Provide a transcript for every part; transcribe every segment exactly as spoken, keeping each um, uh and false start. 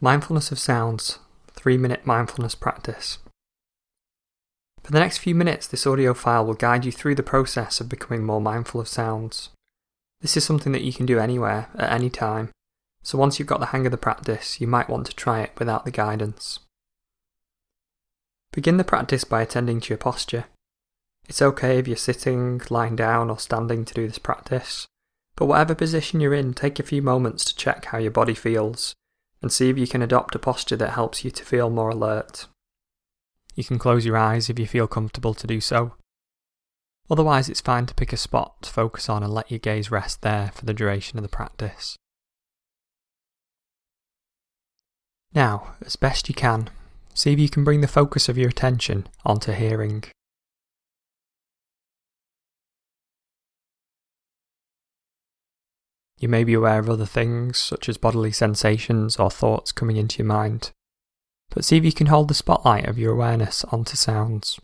Mindfulness of Sounds, three minute mindfulness practice. For the next few minutes, this audio file will guide you through the process of becoming more mindful of sounds. This is something that you can do anywhere, at any time, so once you've got the hang of the practice, you might want to try it without the guidance. Begin the practice by attending to your posture. It's okay if you're sitting, lying down or standing to do this practice, but whatever position you're in, take a few moments to check how your body feels and see if you can adopt a posture that helps you to feel more alert. You can close your eyes if you feel comfortable to do so. Otherwise, it's fine to pick a spot to focus on and let your gaze rest there for the duration of the practice. Now, as best you can, see if you can bring the focus of your attention onto hearing. You may be aware of other things, such as bodily sensations or thoughts coming into your mind, but see if you can hold the spotlight of your awareness onto sounds.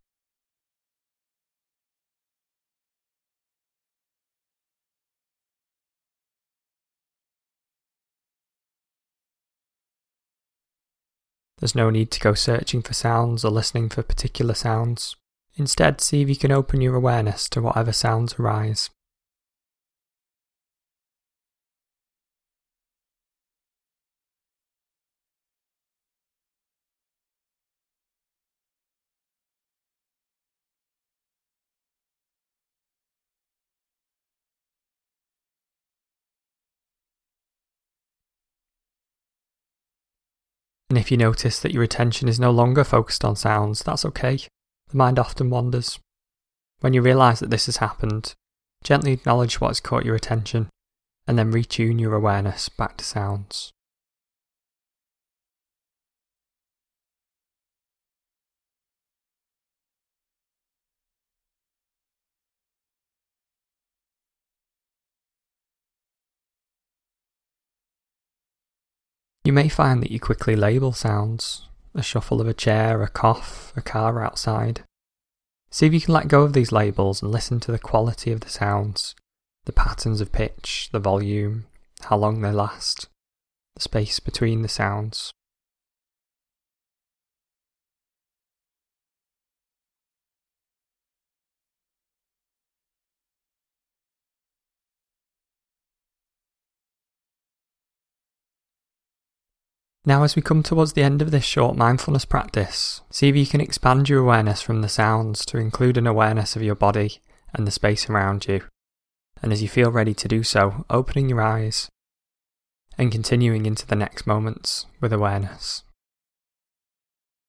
There's no need to go searching for sounds or listening for particular sounds. Instead, see if you can open your awareness to whatever sounds arise. And if you notice that your attention is no longer focused on sounds, that's okay. The mind often wanders. When you realise that this has happened, gently acknowledge what has caught your attention, and then retune your awareness back to sounds. You may find that you quickly label sounds, a shuffle of a chair, a cough, a car outside. See if you can let go of these labels and listen to the quality of the sounds, the patterns of pitch, the volume, how long they last, the space between the sounds. Now, as we come towards the end of this short mindfulness practice, see if you can expand your awareness from the sounds to include an awareness of your body and the space around you. And as you feel ready to do so, opening your eyes and continuing into the next moments with awareness.